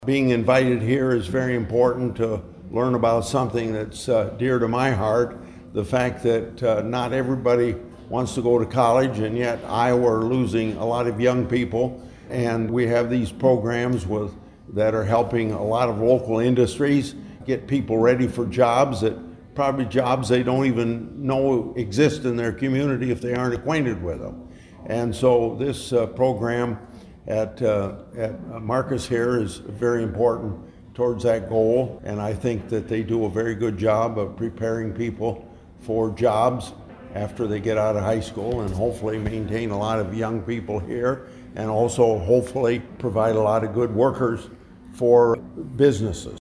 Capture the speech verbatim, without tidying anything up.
Being invited here is very important to learn about something that's uh, dear to my heart. The fact that uh, not everybody wants to go to college, and yet Iowa are losing a lot of young people. And we have these programs with that are helping a lot of local industries get people ready for jobs that probably jobs they don't even know exist in their community if they aren't acquainted with them. And so this uh, program at, uh, at Marcus here is very important towards that goal, and I think that they do a very good job of preparing people for jobs after they get out of high school, and hopefully maintain a lot of young people here, and also hopefully provide a lot of good workers for businesses.